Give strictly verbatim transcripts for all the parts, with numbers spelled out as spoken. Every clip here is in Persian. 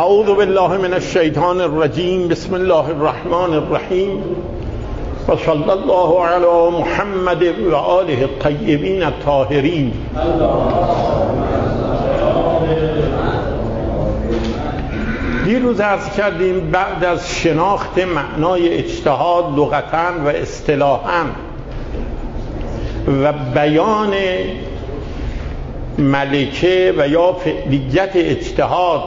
اعوذ بالله من الشیطان الرجیم. بسم الله الرحمن الرحیم و صلی الله علی محمد و آله الطیبین الطاهرین. دیروز عرض کردیم بعد از شناخت معنای اجتهاد لغتاً و اصطلاحاً و بیان ملکه و یا فعلیت اجتهاد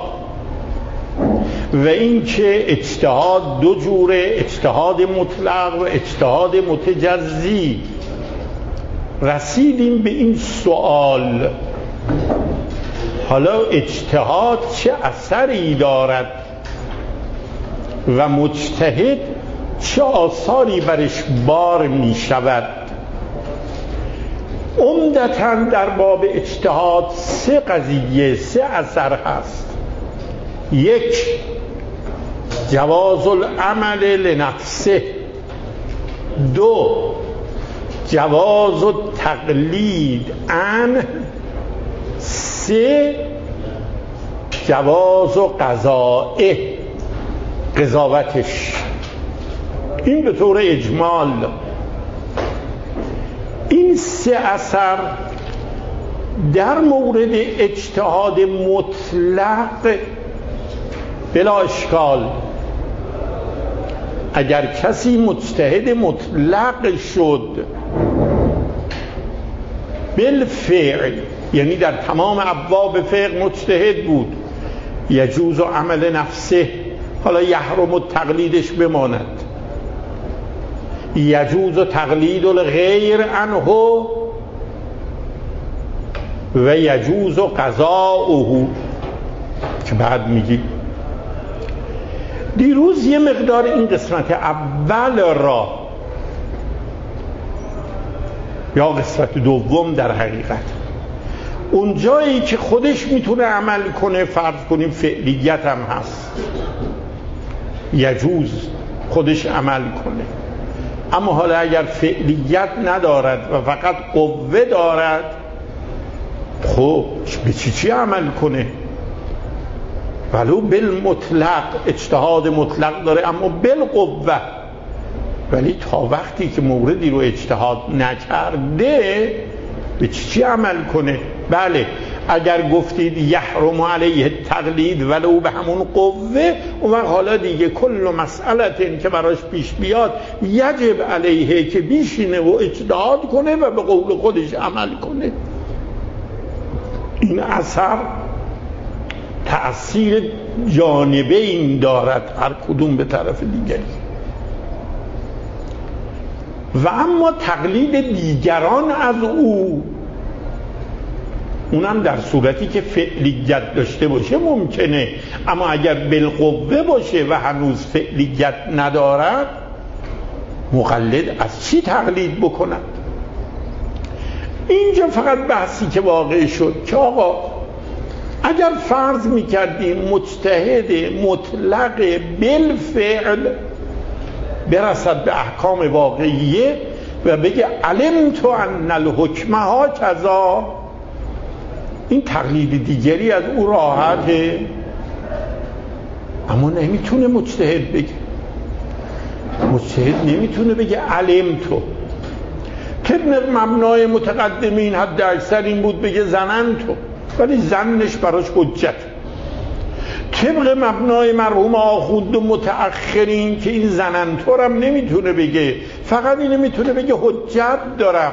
و اینکه اجتهاد دو جوره، اجتهاد مطلق و اجتهاد متجزی، رسیدیم به این سوال: حالا اجتهاد چه اثری دارد و مجتهد چه آثاری برش بار می شود؟ عمدتاً در باب اجتهاد سه قضیه، سه اثر هست. یک، جواز العمل لنفسه. دو، جواز التقلید عنه. سه، جواز قضائه، قضاوتش. این به طور اجمال این سه اثر در مورد اجتهاد مطلق بلا اشکال، اگر کسی مجتهد مطلق شد بالفعل، یعنی در تمام ابواب فقه مجتهد بود، یجوز عمل نفسه، حالا یحرم التقلیدش بماند، یجوز تقلید الغیر عنه و یجوز قضاؤه که بعد میگی. دیروز یه مقدار این قسمت اول را یا قسمت دوم در حقیقت اون جایی که خودش میتونه عمل کنه، فرض کنیم فعلیت هم هست، یجوز خودش عمل کنه، اما حالا اگر فعلیت ندارد و فقط قوه دارد، خب به چی چی عمل کنه؟ ولو بالمطلق، اجتهاد مطلق داره اما بالقوه، ولی تا وقتی که موردی رو اجتهاد نکرده به چی چی عمل کنه؟ بله، اگر گفتید یحرم علیه تقلید ولو به همون قوه، اون وقت حالا دیگه کل مسئله که براش پیش بیاد یجب علیه که بیشینه و اجتهاد کنه و به قول خودش عمل کنه. این اثر تأثیر جانبین دارد، هر کدوم به طرف دیگری. و اما تقلید دیگران از او، اونم در صورتی که فعلیت داشته باشه ممکنه، اما اگر بالقوه باشه و هنوز فعلیت ندارد، مقلد از چی تقلید بکند؟ اینجا فقط بحثی که واقع شد که آقا اگر فرض میکردیم مجتهد مطلق بالفعل برسد به احکام واقعیه و بگه علمت ان الحکم هکذا، این تقلید دیگری از او راحته، اما نمیتونه مجتهد بگه. مجتهد نمیتونه بگه علمتو. طبق مبنای متقدمین حد اکثر این بود بگه زننتو، ولی زنش براش حجت. طبق مبنای مرحوم آخوند و متأخرین که این زننتو رو هم نمیتونه بگه، فقط اینو میتونه بگه حجت دارم.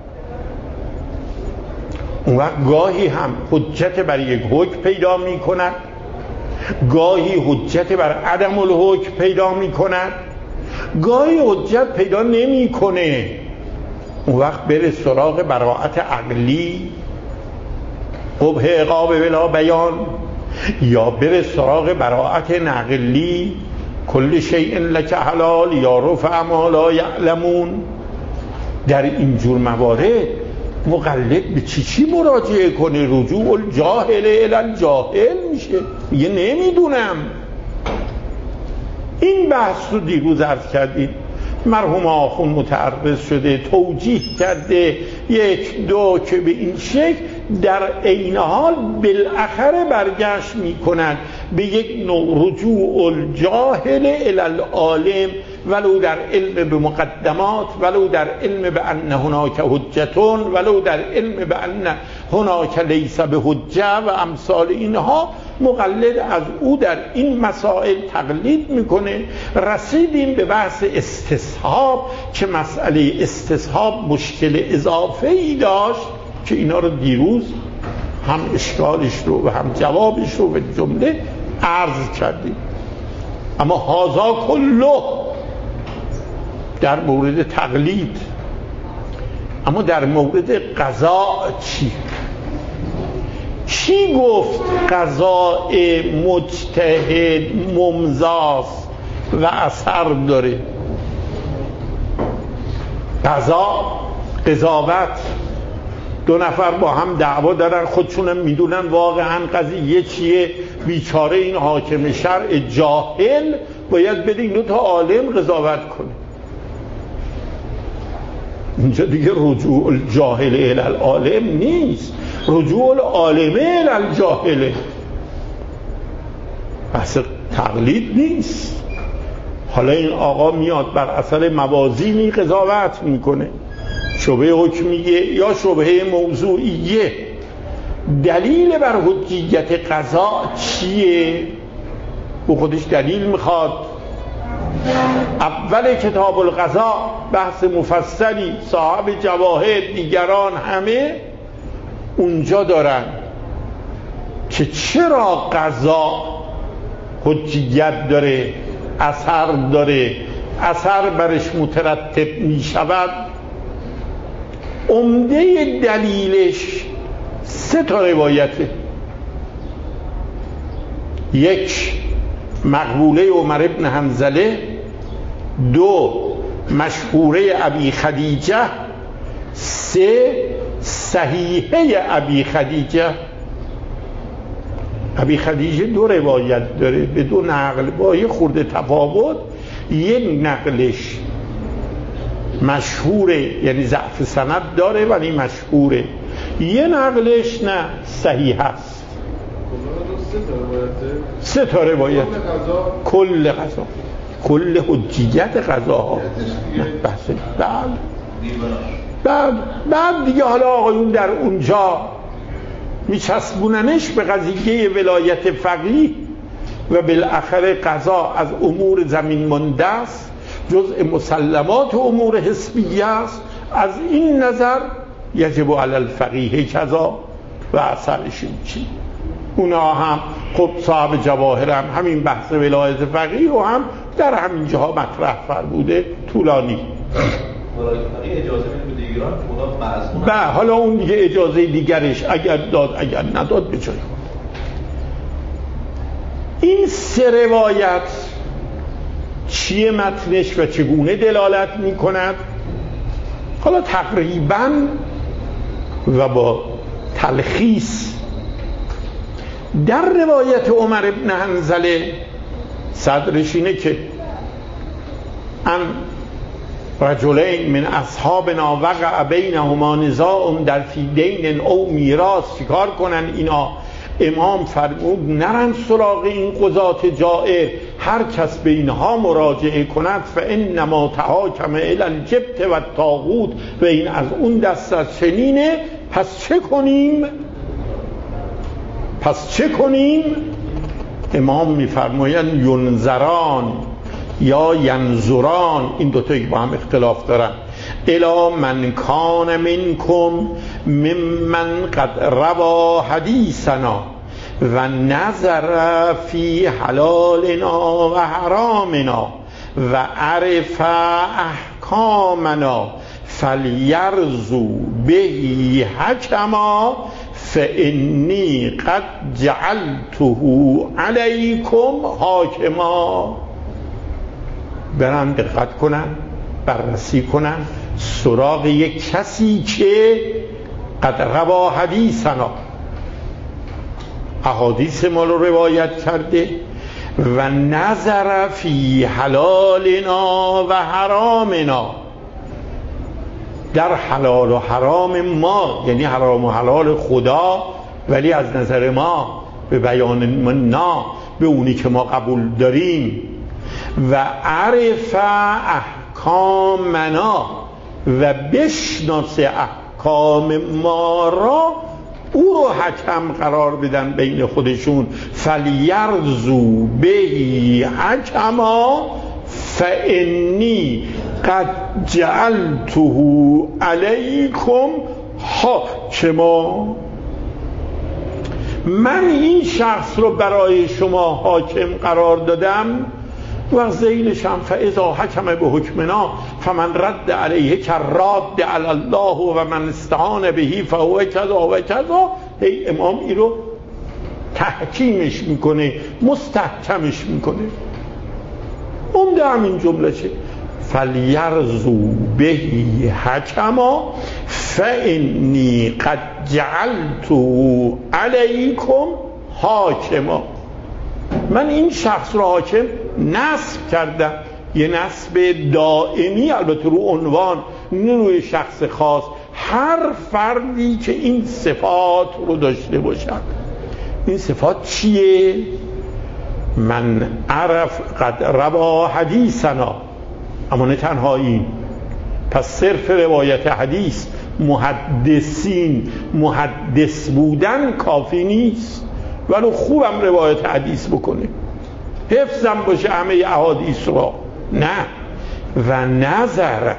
اون وقت گاهی هم حجت بر یک حکم پیدا می کند، گاهی حجت بر عدم الحکم پیدا می کند، گاهی حجت پیدا نمی کنه. اون وقت بره سراغ براءت عقلی، قبح عقاب بلا بیان، یا بره سراغ براءت نقلی، کل شیء لک حلال یا رفع ما لا یعلمون. در اینجور موارد مقلد به چی چی مراجعه کنه؟ رجوع الجاهل الی الجاهل میشه، میگه نمیدونم. این بحث رو دیروز عرض کردیم، مرحوم آخوند متعرض شده، توجیه کرده یک دو که به این شکل در عین حال بالاخره برگشت میکند به یک نوع رجوع الجاهل الی العالم، ولو در علم به مقدمات، ولو در علم به ان هناک حجتون، ولو در علم به ان هناک لیس به حجه و امثال اینها. مقلد از او در این مسائل تقلید میکنه. رسیدیم به بحث استصحاب که مسئله استصحاب مشکل اضافه ای داشت که اینا رو دیروز هم اشکالش رو و هم جوابش رو به جمله عرض کردیم. اما هازا کله در مورد تقلید. اما در مورد قضا چی؟ چی گفت قضاء مجتهد ممضاست و اثر داره؟ قضا، قضاوت، دو نفر با هم دعوا دارن، خودشونم میدونن واقعا قضیه چیه، بیچاره این حاکم شرع جاهل باید بده اینو تا عالم قضاوت کنه. اینجا دیگه رجوع الجاهل الی العالم نیست، رجوع العالمه الی الجاهله. بحث تقلید نیست. حالا این آقا میاد بر اثر موازینی قضاوت میکنه، شبهه حکمیه یا شبهه موضوعیه. دلیل بر حجیت قضا چیه؟ او خودش دلیل میخواد. اول کتاب القضا بحث مفصلی، صاحب جواهر، دیگران همه اونجا دارن که چرا قضا حجیت داره، اثر داره، اثر برش مترتب می شود. عمده دلیلش سه تا روایته. یک، مقبوله عمر ابن حنظله. دو، مشهوره ابی خدیجه. سه، صحیحه ابی خدیجه. ابی خدیجه دو روایت داره به دو نقل با یه خورده تفاوت. یک نقلش مشهوره، یعنی ضعف سند داره ولی مشهوره. یه نقلش نه، صحیح است. سه تا روایت، کل قضا، کل حجیت قضاها. بحث بعد بعد بعد دیگه حالا آقایون در اونجا میچسبوننش به قضیه ولایت فقیه و بالاخره قضا از امور زمین مانده است، جزء مسلمات و امور حسبیه است. از این نظر یجب علی الفقیه کذا و اثرش چی. اونا هم خب صاحب جواهر هم همین بحث ولایت فقیه و هم در همین جاها مطرح فرموده، طولانی. اجازه میده دیگران اونا معصوم. بله، حالا اون دیگه اجازه دیگرش اگر داد اگر نداد به جای خود. این سه روایت چیه متنش و چگونه دلالت میکند؟ حالا تقریبا و با تلخیص در روایت عمر ابن حنظله صدرش اینه که ان رجلین من اصحابنا وقع بینهما نزاع در فی دین او میراث. چیکار کنن اینا؟ امام فرمود نرن سراغ این قضات جائر، هر کس به اینها مراجعه کند فانما تحاکم الی الجبت و الطاغوت، و این از اون دست از چنینه. پس چه کنیم؟ پس چه کنیم؟ امام میفرمایند ینظران یا ینظران، این دوتا با هم اختلاف دارن. الی من کان منکم ممن قد روا حدیثنا و نظر فی حلالنا و حرامنا و عرف احکامنا فلیرزو بهی حکما فانی قد جعلته علیکم حاکما. برن دقت کنن، بررسی کنن سراغ یک کسی که قد روا حدیثنا، احادیث ما رو روایت کرده، و نظر فی حلالنا و حرامنا، در حلال و حرام ما، یعنی حرام و حلال خدا ولی از نظر ما به بیان ما، به اونی که ما قبول داریم، و عرف احکامنا و بشناس احکام ما را، او رو حکم قرار بدن بین خودشون. فلیرزو بهی حکما فانی قد جعلته علیکم حاکما. من این شخص رو برای شما حاکم قرار دادم و ذیلشم فاذا حکم به حکمنا فمن رد علیه کراد علی الله و من استعان بهی فهو کذا و کذا. هی امام این رو تحکیمش میکنه، مستحکمش میکنه. عمده همین جمله چه؟ فلیرزو بهی حکما فانی قد جعلته علیکم حاکما. من این شخص رو حاکم نصب کردم، یه نصب دائمی، البته رو عنوان، نه روی شخص خاص. هر فردی که این صفات رو داشته باشد. این صفات چیه؟ من عرف قد روا حدیثنا، اما نه تنها این. پس صرف روایت حدیث، محدثین محدث بودن کافی نیست، ولو خوبم روایت حدیث بکنه، حفظم باشه همه احادیث را، نه. و نظر،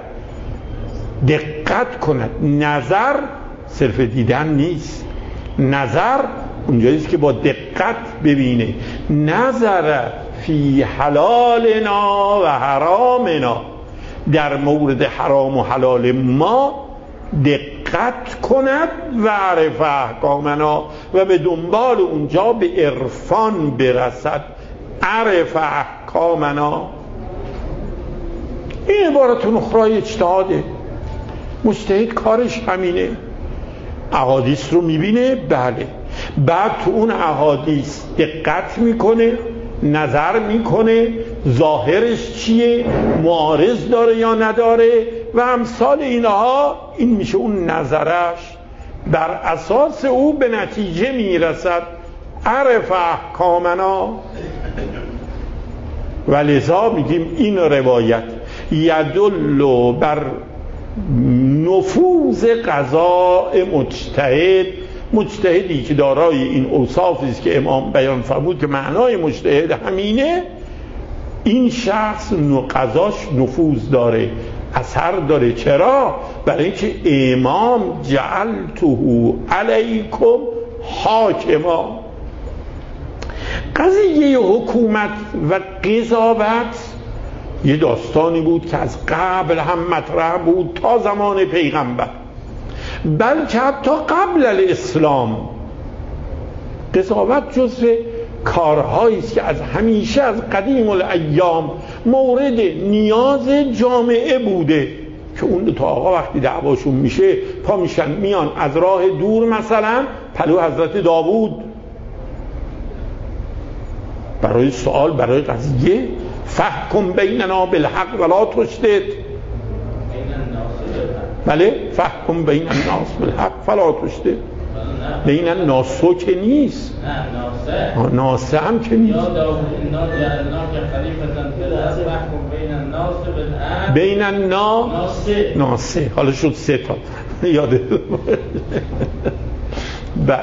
دقت کند. نظر صرف دیدن نیست، نظر اونجاییست که با دقت ببینه. نظر فی حلالنا و حرامنا، در مورد حرام و حلال ما دقت کند. و عرف احکامنا، و به دنبال اونجا به عرفان برسد. عرف احکامنا، این عبارتون اخرای اجتهاده. مجتهد کارش همینه، احادیث رو میبینه، بله، بعد تو اون احادیث دقت میکنه، نظر میکنه ظاهرش چیه، معارض داره یا نداره و امثال اینها. این میشه اون نظرش، بر اساس او به نتیجه میرسد. عرف احکامنا. و لذا میگیم این روایت یدل بر نفوذ قضاء مجتهد. مجتهدی که دارای این اوصافی است که امام بیان فرمود که معنای مجتهد همینه، این شخص قضاش نفوذ داره، اثر داره. چرا؟ برای اینکه امام جعلته علیکم حاکما. قضیه حکومت و قضاوت یه داستانی بود که از قبل هم مطرح بود تا زمان پیغمبر، بلکه حتی قبل الاسلام. قضاوت جزو کارهایی است که از همیشه، از قدیم الایام مورد نیاز جامعه بوده، که اون دو تا آقا وقتی دعواشون میشه پا میشن میان از راه دور، مثلا پلو حضرت داوود برای سوال، برای قضیه. فحکم بیننا بالحق ولا تشدد. بله، فحکم بین الناس بالحق فلا تشدد. بین الناس که نیست، نه ناسه، ناسه هم که نیست. بین الناس ناسه، حالا شد سه تا یاده. بعد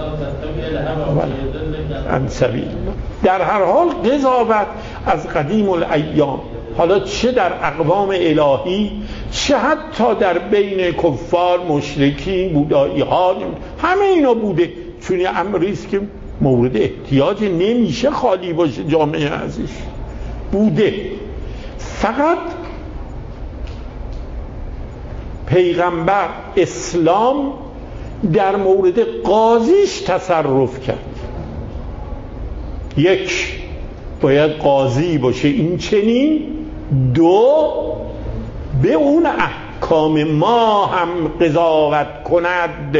در هر حال قضاوت از قدیم الایام، حالا چه در اقوام الهی، چه حتی در بین کفار، مشرکین، بودایی ها، همه اینا بوده. چون یه امریست که مورد احتیاج نمیشه خالی باشه جامعه ازش، بوده. فقط پیغمبر اسلام در مورد قاضیش تصرف کرد. یک، باید قاضی باشه این چنین. دو، به اون احکام ما هم قضاوت کند،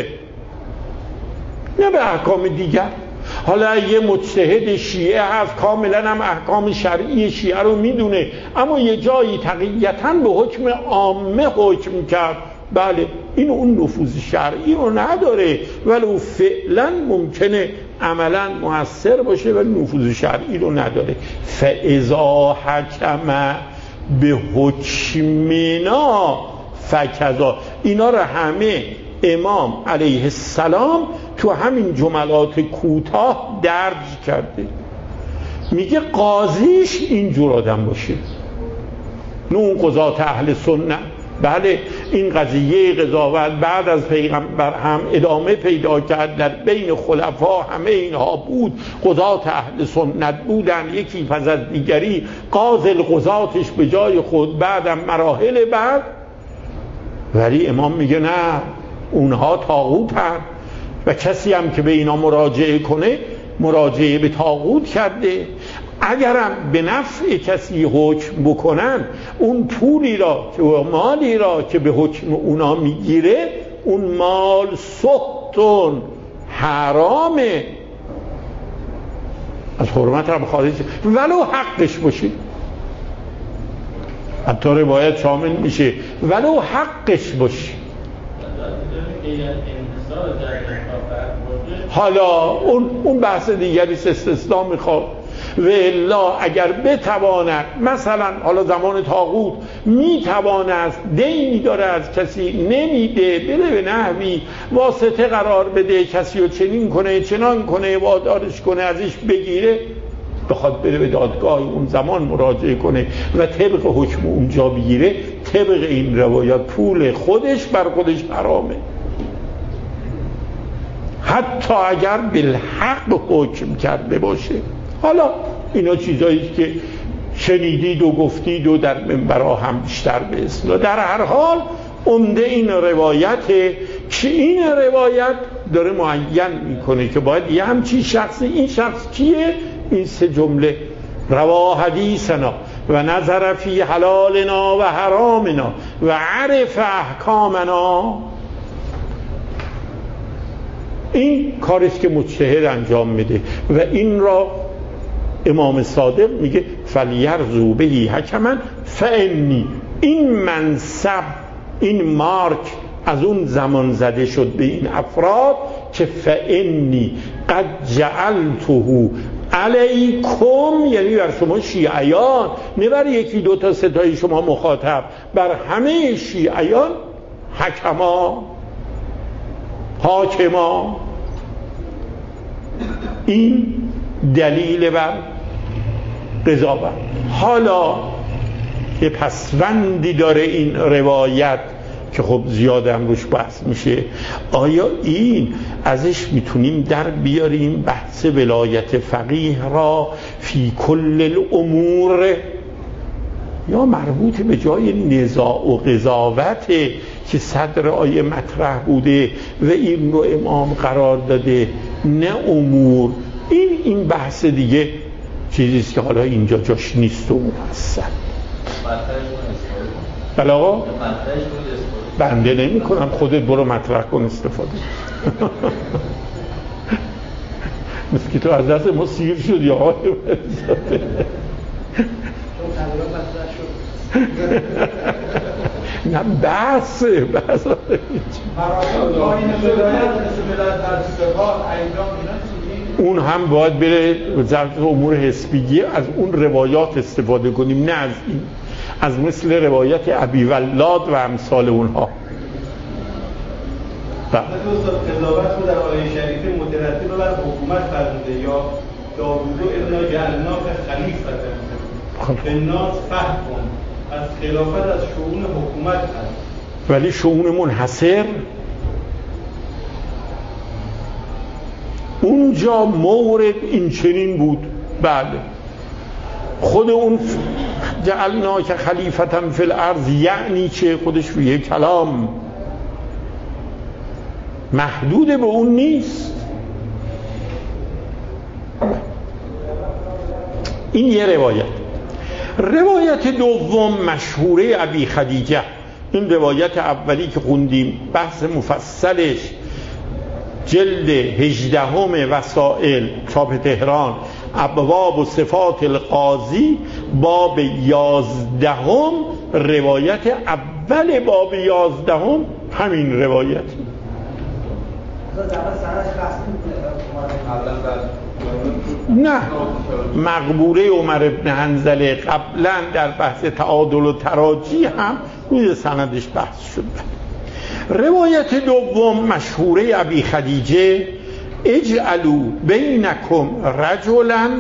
نه به احکام دیگر. حالا یه مجتهد شیعه هست، کاملا هم احکام شرعی شیعه رو میدونه، اما یه جایی تقییتاً به حکم عامه حکم کرد، بله این اون نفوذ شرعی رو نداره ولو فعلا ممکنه عملا مؤثر باشه ولی نفوذ شرعی رو نداره. فاذا حکم به حکمنا فکذا، اینا رو همه امام علیه السلام تو همین جملات کوتاه درج کرده. میگه قاضیش اینجور آدم باشه، نه اون قضات اهل سنت. بله این قضیه قضاوت بعد از پیغمبر هم ادامه پیدا کرد، در بین خلفا همه اینها بود، قضات اهل سنت بودن، یکی پس از دیگری قاضی القضاتش به جای خود، بعدم مراحل بعد. ولی امام میگه نه، اونها طاغوتن و کسی هم که به اینا مراجعه کنه مراجعه به طاغوت کرده. اگرم به نفع کسی حکم بکنن، اون پولی را که و مالی را که به حکم اونا میگیره، اون مال سختون حرامه، از حرمت هم خارج ولو حقش باشه. حتی روایت شامل میشه ولو حقش باشه. حالا اون اون بحث دیگری استثناء میخواد. و الا اگر بتواند، مثلا حالا زمان طاغوت میتواند دینی داره از کسی نمیده، بده به نحوی واسطه قرار بده، کسی رو چنین کنه چنان کنه وادارش کنه ازش بگیره، بخواد بره به دادگاه اون زمان مراجعه کنه و طبق حکم اونجا بگیره، طبق این روایات پول خودش بر خودش حرامه، حتی اگر بالحق حکم کرده باشه. حالا اینا چیزایی که شنیدید و گفتید و در منبرها هم بیشتر به اصطلاح. در هر حال عمده این روایته که این روایت داره معین میکنه که باید یه همچین شخصی، این شخص کیه؟ این سه جمله: روا حدیثنا و نظر فی حلالنا و حرامنا و عرف احکامنا. این کاریست که مجتهد انجام میده و این را امام صادق میگه فلیرزو بهی حکما فانی. این منصب، این مارک از اون زمان زده شد به این افراد که فانی قد جعلته علیکم، یعنی بر شما شیعیان، نه بر یکی دو تا ستای شما مخاطب، بر همه شیعیان حکما، حاکما. این دلیل بر قضاوت. حالا یه پسوندی داره این روایت که خب زیادم روش بحث میشه. آیا این ازش میتونیم در بیاریم بحث ولایت فقیه را فی کل الامور، یا مربوط به جای نزاع و قضاوته که صدر آیه مطرح بوده و این رو امام قرار داده، نه امور؟ این این بحث دیگه چیزیست که حالا اینجا جاش نیست و مفصل. بله آقا، بنده نمی کنم، خودت برو مطرح کن استفاده. مثل که تو از دست ما سیر شد یا آقای بزاده. نه بحثه بحث اون هم باید بره ضبط امور حسبیه، از اون روایات استفاده کنیم، نه از این، از مثل روایت ابی ولاد و امثال اونها. قضاوت رو در آیه شریفه مترتب بر حکومت فرموده، یا داوود ابن جعلناک خلیفة الناس فحکم، از خلافت از شؤون حکومت هست، ولی شؤون منحصر اونجا مورد این چنین بود. بله خود اون جعلناک خلیفة فی الارض یعنی چه؟ خودش روی کلام محدود به اون نیست. این یه روایت. روایت دوم مشهوره ابی خدیجه، این روایت اولی که خوندیم بحث مفصلش جلد هجدهم وسائل چاپ تهران، ابواب و صفات القاضی، باب یازدهم، روایت اول باب یازدهم همین روایت. نه، مقبوره عمر ابن حنظله قبلا در بحث تعادل و تراجی هم روی سندش بحث شد. روایت دوم مشهوره ابی خدیجه، اجعلوا بینکم رجلا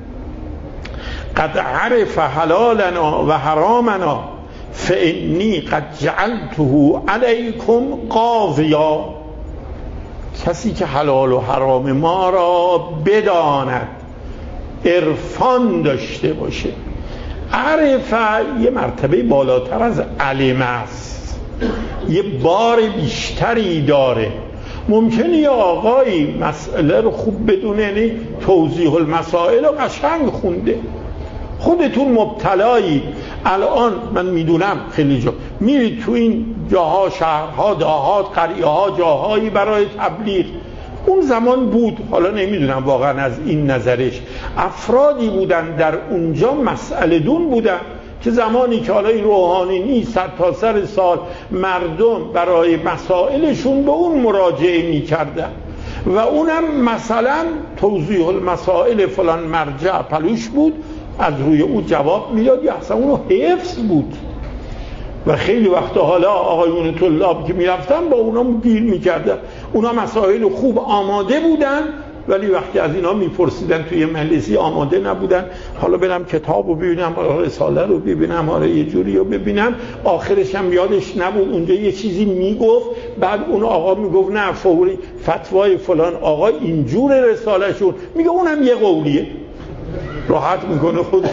قد عرف حلالنا و حرامنا فانی قد جعلته علیکم قاضیا. کسی که حلال و حرام ما را بداند، عرفان داشته باشه. عرفه یه مرتبه بالاتر از علم است، یه بار بیشتری داره. ممکنه یه آقایی مسئله رو خوب بدونه، یعنی توضیح المسائل رو قشنگ خونده. خودتون مبتلایی، الان من میدونم خیلی جا میرید تو این جاها، شهرها، دهات، قریه ها، جاهایی برای تبلیغ. اون زمان بود، حالا نمیدونم واقعا از این نظرش، افرادی بودن در اونجا مسئله دون بودن که زمانی که حالا این روحانی نیست، صد تا سر سال مردم برای مسائلشون به اون مراجعه میکردن و اونم مثلا توضیح المسائل فلان مرجع پلوش بود، از روی اون جواب میداد یا اصلا اونو حفظ بود. و خیلی وقتا حالا آقایون طلاب که میرفتن با اونا گیر میکردن، اونا مسائل خوب آماده بودن ولی وقتی از اینا میپرسیدن توی مجلسی آماده نبودن. حالا برم کتاب رو ببینم، رساله رو ببینم، حالا یه جوری رو ببینم، آخرش هم یادش نبود اونجا یه چیزی میگفت، بعد اون آقا میگفت نه فوری فتوای فلان آقا اینجور رساله شون، میگه اونم یه قولیه، راحت میکنه خودش.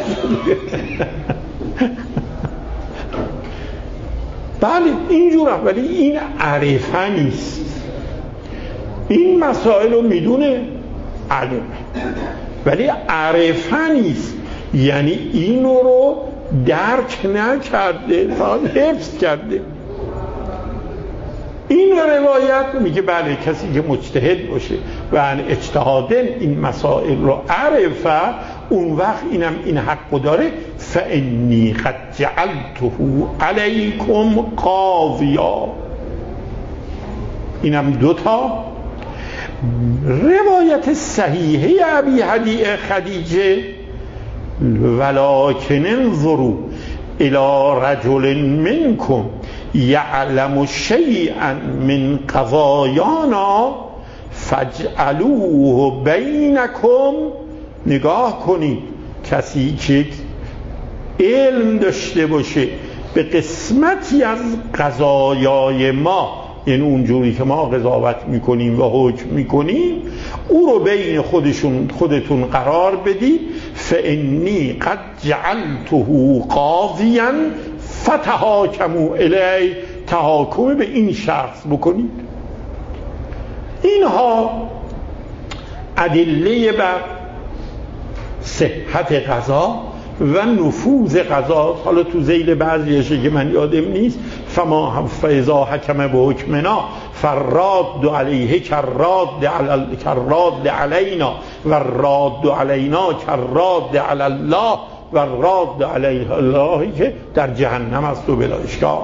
بله اینجوره، ولی این عرفه نیست. این مسائل رو میدونه علمه ولی عرفه نیست، یعنی اینو رو درک نکرده، فقط حفظ کرده. این روایت میگه بله کسی که مجتهد باشه و ان اجتهادن این مسائل رو عرفه، اون وقت اینم این حق داره، فانی قد جعلته علیکم قاضیا. اینم دوتا. روایت صحیحه ابی هدیه خدیجه، ولکن انظروا الی رجل منکم یعلم شیئا من قضایانا فاجعلوه بینکم. نگاه کنید، کسی که علم داشته باشه به قسمتی از قضایای ما، یعنی اونجوری که ما قضاوت میکنیم و حکم میکنیم، او رو بین خودشون خودتون قرار بدید. فانی قد جعلته قاضیا فتحاکموا الی، تحاکم به این شخص بکنید. اینها ادله بر صحت قضا و نفوذ قضا. حالا تو ذیل بعضیشه که من یادم نیست، فما فاذا حکم به حکمنا فراد علیه کراد علی کراد علینا و راد علینا کراد علی الله و راد علیه الله که در جهنم است و بلا اشکال.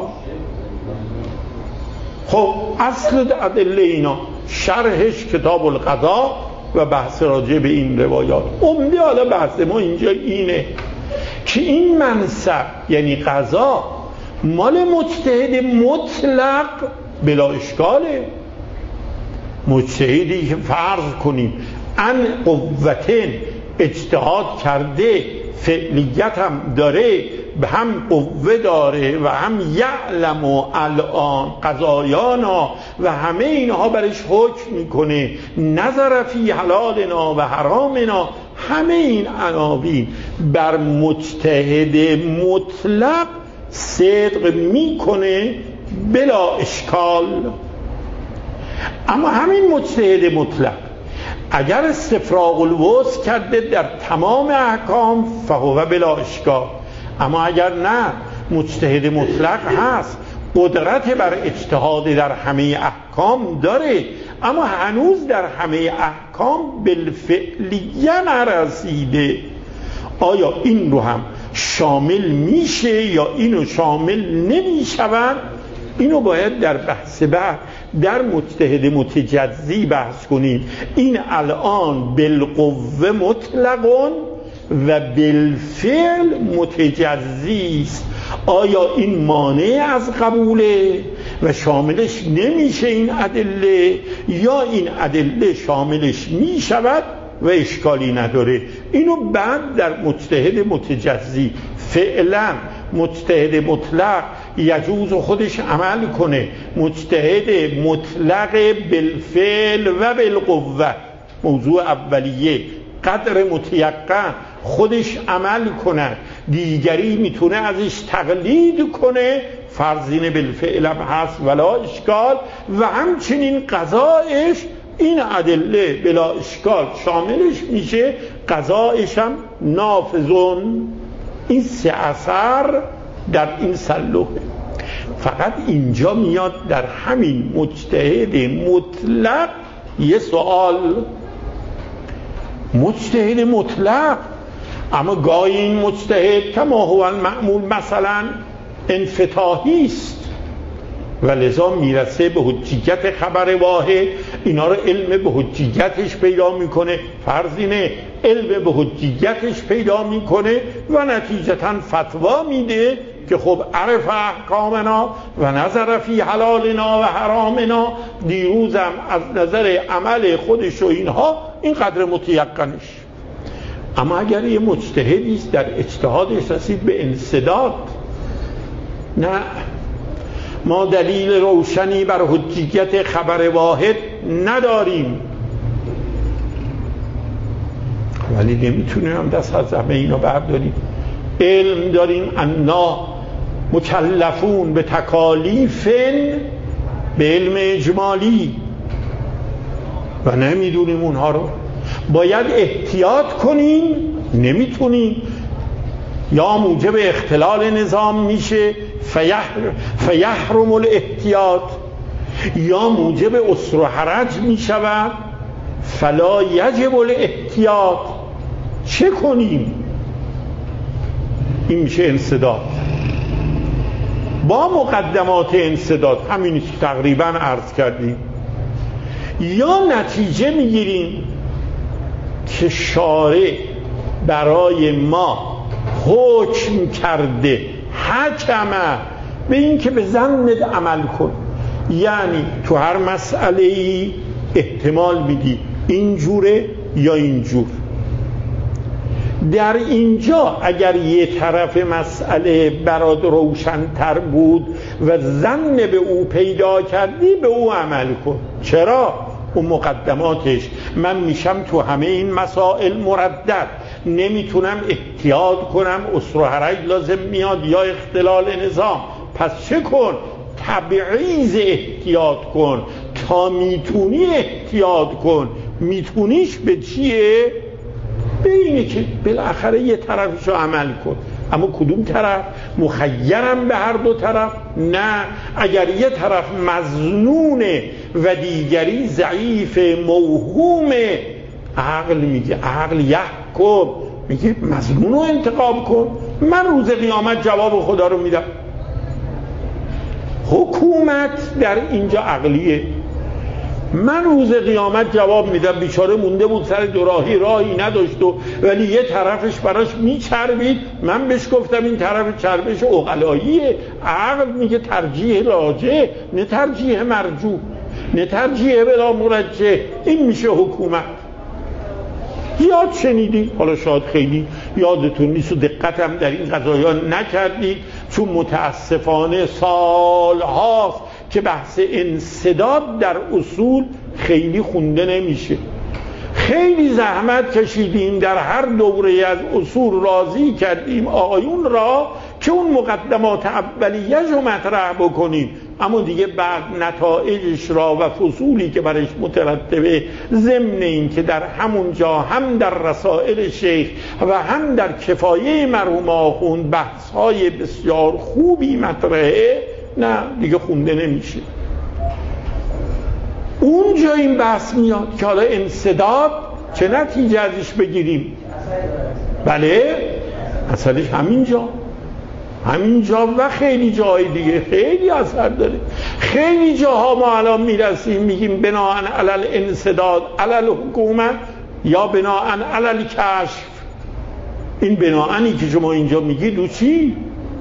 خب اصل ادله اینا شرحش کتاب القضا و بحث راجع به این روایات. عمده حالا بحث ما اینجا اینه که این منصب یعنی قضا مال مجتهد مطلق بلا اشکاله. مجتهدی که فرض کنیم ان قوتن اجتهاد کرده، فعلیت هم داره، به هم قوه داره و هم یعلم و الان قضایانا و همه اینها برش حکم میکنه، نظر فی حلالنا و حرامنا، همه این عناوین بر مجتهد مطلق صدق میکنه بلا اشکال. اما همین مجتهد مطلق اگر استفراغ الوسع کرده در تمام احکام فهو بلا اشکال. اما اگر نه مجتهد مطلق هست، قدرت بر اجتهاد در همه احکام داره، اما هنوز در همه احکام بالفعلیه نرسیده، آیا این رو هم شامل میشه یا اینو شامل نمیشود؟ اینو باید در بحث بعد در مجتهد متجزی بحث کنیم. این الان بالقوه مطلقون و بالفعل متجزی است. آیا این مانع از قبوله و شاملش نمیشه این ادله، یا این ادله شاملش میشود و اشکالی نداره؟ اینو بعد در مجتهد متجزی. فعلا مجتهد مطلق یجوز خودش عمل کنه، مجتهد مطلق بالفعل و بالقوه، موضوع اولیه قدر متیقن خودش عمل کنه، دیگری میتونه ازش تقلید کنه، فرضین بالفعل هم هست ولا اشکال، و همچنین قضایش این ادله بلا اشکال شاملش میشه، قضایش هم نافذون. این سه اثر در این سلوحه. فقط اینجا میاد در همین مجتهد مطلق یه سوال، مجتهد مطلق اما گاهی این مجتهد کما هو المعمول مثلا انفتاحی است و لذا میرسه به حجیت خبر واحد، اینا رو علم به حجیتش پیدا میکنه، فرض اینه علم به حجیتش پیدا میکنه و نتیجتا فتوا میده که خب عرف احکامنا و نظر فی حلالنا و حرامنا، دیروزم از نظر عمل خودش و اینها این قدر متیقنش. اما اگر یه مجتهدیست در اجتهادش رسید به انسداد، نه ما دلیل روشنی بر حجیت خبر واحد نداریم، ولی نمیتونیم هم دست از همه اینو برداریم. علم داریم انا مکلفون به تکالیف به علم اجمالی و نمیدونیم اونها رو، باید احتیاط کنیم، نمیتونیم. یا موجب اختلال نظام میشه فیحرم الاحتیاط، یا موجب عسر و حرج میشود فلا یجب الاحتیاط. چه کنیم؟ این میشه انسداد. با مقدمات انسداد همین تقریبا عرض کردیم. یا نتیجه میگیریم که شارع برای ما حکم کرده، حکمه به این که به ظنت عمل کن، یعنی تو هر مسئله ای احتمال میدی اینجوره یا اینجور. در اینجا اگر یه طرف مسئله برات روشن‌تر بود و ظن به او پیدا کردی، به او عمل کن. چرا؟ اون مقدماتش. من میشم تو همه این مسائل مردد، نمیتونم احتیاط کنم، عسر و حرج لازم میاد یا اختلال نظام. پس چه کن؟ تبعیض احتیاط کن، تا میتونی احتیاط کن. میتونیش به چیه؟ به اینه که بالاخره یه طرفشو عمل کن. اما کدوم طرف؟ مخیرم به هر دو طرف؟ نه. اگر یه طرف مظنونه و دیگری ضعیف موهومه، عقل میگه، عقل یحکم میگه مظنون رو انتخاب کن. من روز قیامت جواب خدا رو میدم. حکومت در اینجا عقلیه. من روز قیامت جواب میدم. بیچاره مونده بود سر دوراهی، راهی نداشت و ولی یه طرفش براش میچربید، من بهش گفتم این طرف چربش عقلاییه. عقل میگه ترجیح راجع، نه ترجیح مرجوح، نه ترجیح بلا مرجح. این میشه حکومت. یاد شنیدی؟ حالا شاید خیلی یادتون نیست و دقتم در این قضایا نکردی، چون متاسفانه سال هاست که بحث انسداد در اصول خیلی خونده نمیشه. خیلی زحمت کشیدیم، در هر دوره از اصول راضی کردیم آقایون را که اون مقدمات اولیه‌اش رو مطرح بکنیم، اما دیگه بعد نتایجش را و فصولی که برش مترتبه، ضمن این که در همون جا هم در رسائل شیخ و هم در کفایه مرحوم آخوند بحث‌های بسیار خوبی مطرحه، نه دیگه خونده نمیشه. اونجا این بحث میاد که حالا انسداد چه نتیجه ازش بگیریم. بله، اصلش همینجا. همینجا و خیلی جای دیگه خیلی اثر داره. خیلی جاها ما الان میرسیم میگیم بناءً علی الانسداد علی الحکومت یا بناءً علی الکشف. این بناءًی که شما اینجا میگید رو چی؟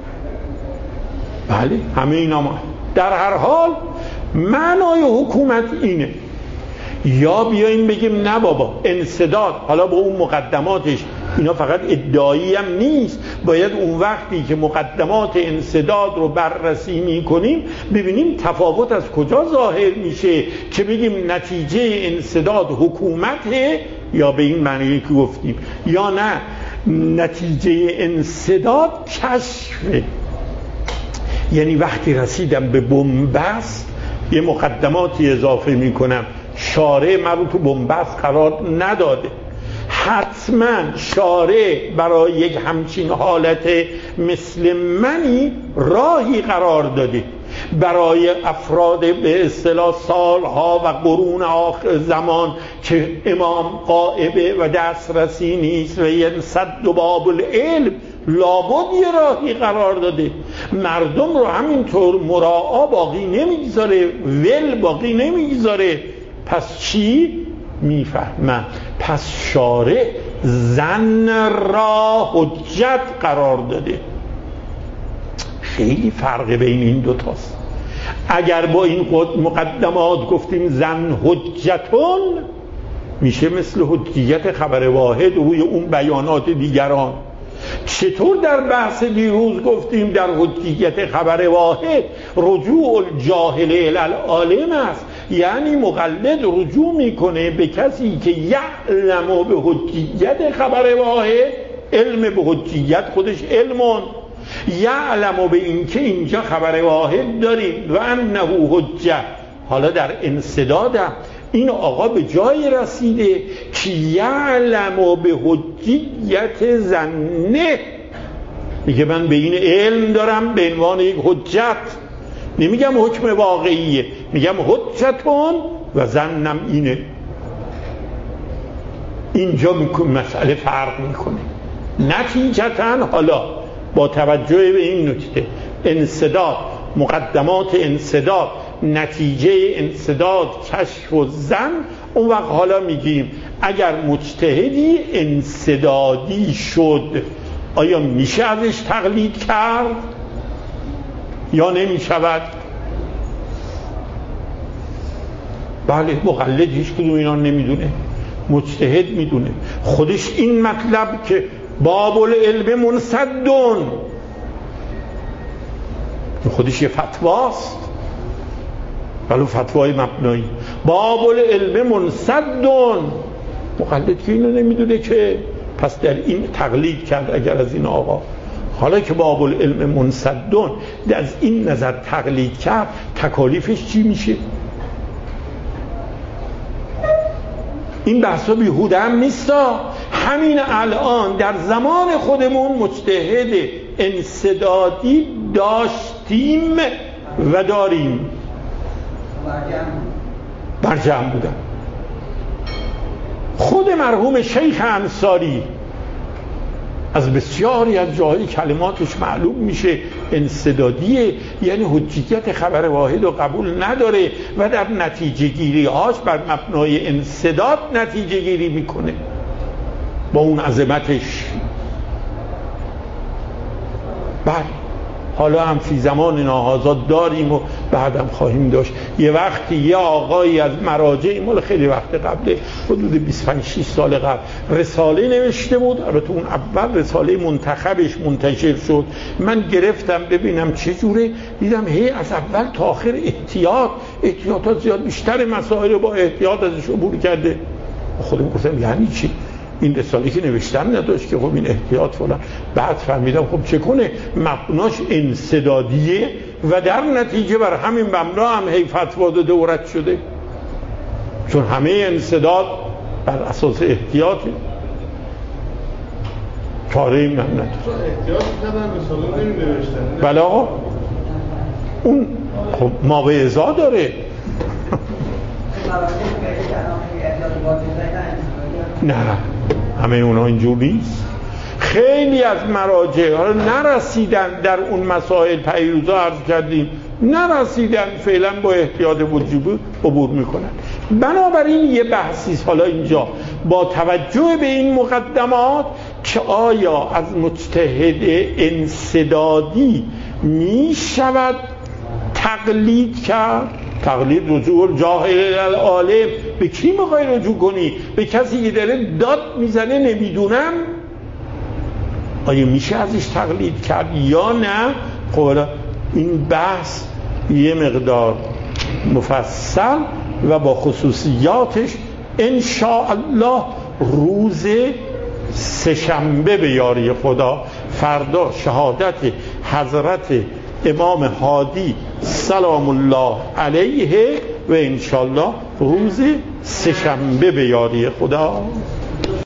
بله همه اینا ما. در هر حال معنای حکومت اینه، یا بیاییم بگیم نه بابا انسداد، حالا با اون مقدماتش، اینا فقط ادعایی هم نیست، باید اون وقتی که مقدمات انسداد رو بررسی میکنیم ببینیم تفاوت از کجا ظاهر میشه که بگیم نتیجه انسداد حکومته یا به این معنی که گفتیم، یا نه نتیجه انسداد کشفه. یعنی وقتی رسیدم به بنبست یه مقدماتی اضافه میکنم، شارع من رو تو بنبست قرار نداده، حتما شارع برای یک همچین حالت مثل منی راهی قرار داده برای افراد به اصطلاح سالها و قرون آخر زمان که امام غائبه و دسترسی نیست و ینسد باب العلم، لابد یه راهی قرار داده، مردم رو همینطور مراعا باقی نمیگذاره، ول باقی نمیگذاره. پس چی؟ میفهمم پس شارع زن را حجت قرار داده. خیلی فرق بین این دوتاست. اگر با این مقدمات گفتیم زن حجتون، میشه مثل حجیت خبر واحد روی اون بیانات دیگران. چطور در بحث دیروز گفتیم در حجیت خبر واحد رجوع الجاهل الی العالم است، یعنی مقلد رجوع میکنه به کسی که یعلم به حجیت خبر واحد، علم به حجیت خودش علمون، یعلم به این که اینجا خبر واحد داریم و انه حجه. حالا در انسدادم این آقا به جای رسیده که یعلم به حجیت زنه، میگه من به این علم دارم به عنوان یک حجت، نمیگم حکم واقعیه، میگم حجتون و زنم اینه. اینجا مسئله فرق میکنه. نتیجتاً حالا با توجه به این نکته انسداد، مقدمات انسداد، نتیجه انسداد کشف و زن، اون وقت حالا میگیم اگر مجتهدی انسدادی شد آیا میشه ازش تقلید کرد یا نمیشود؟ بله مقلد هیچ کدوم اینا نمیدونه، مجتهد میدونه. خودش این مطلب که باب العلم منسدون خودش یه فتواست، ولو فتوای مبنایی، باب العلم منسدون، مقلد که اینو نمیدونه که پس در این تقلید کرد اگر از این آقا. حالا که باب العلم منسدون از این نظر تقلید کرد، تکالیفش چی میشه؟ این بحثا بیهوده هم نیستا. همین الان در زمان خودمون مجتهد انسدادی داشتیم و داریم، برجم بودن. خود مرحوم شیخ انصاری از بسیاری از جاهای کلماتش معلوم میشه انسدادیه، یعنی حجیت خبر واحد رو قبول نداره و در نتیجه گیری هاش بر مبنای انسداد نتیجه گیری میکنه با اون عظمتش. بعد حالا هم فی زمان ناهازا داریم و بعدم خواهیم داشت. یه وقتی یه آقایی از مراجع مال خیلی وقت قبل، حدود بیست و پنج شش سال قبل، رساله نوشته بود. البته اون اول رساله منتخبش منتشر شد، من گرفتم ببینم چه جوره، دیدم هی از اول تا آخر احتیاط احتیاطات زیاد، بیشتر مسائل با احتیاط ازش عبور کرده. خودم گفتم یعنی چی؟ این رساله که نوشتن نداشت که خب این احتیاط فلان. بعد فهمیدم خب چه کنه، مبناش انسدادیه و در نتیجه بر همین مبنا هم هی فتوا داده و رد شده، چون همه انسداد بر اساس احتیاطه. کاره این هم نداره. احتیاط کردن رساله نمی نوشتن. بله آقا اون خب ما به ازا داره. نه همه اونا اینجور نیست. خیلی از مراجع حالا نرسیدن در اون مسائل، پیروزا عرض کردیم نرسیدن، فعلا با احتیاط وجوبی عبور میکنن. بنابراین یه بحثی حالا اینجا با توجه به این مقدمات که آیا از مجتهد انسدادی میشود تقلید کرد؟ تقلید رجوع جاهل العالم. به کی میخوای رجوع کنی؟ به کسی که داره داد میزنه نمیدونم؟ آیا میشه ازش تقلید کرد یا نه؟ خب این بحث یه مقدار مفصل و با خصوصیاتش ان شاء الله روز سه‌شنبه به یاری خدا، فردا شهادت حضرت امام هادی سلام الله علیه و ان شاء الله روز سه‌شنبه به یاری خدا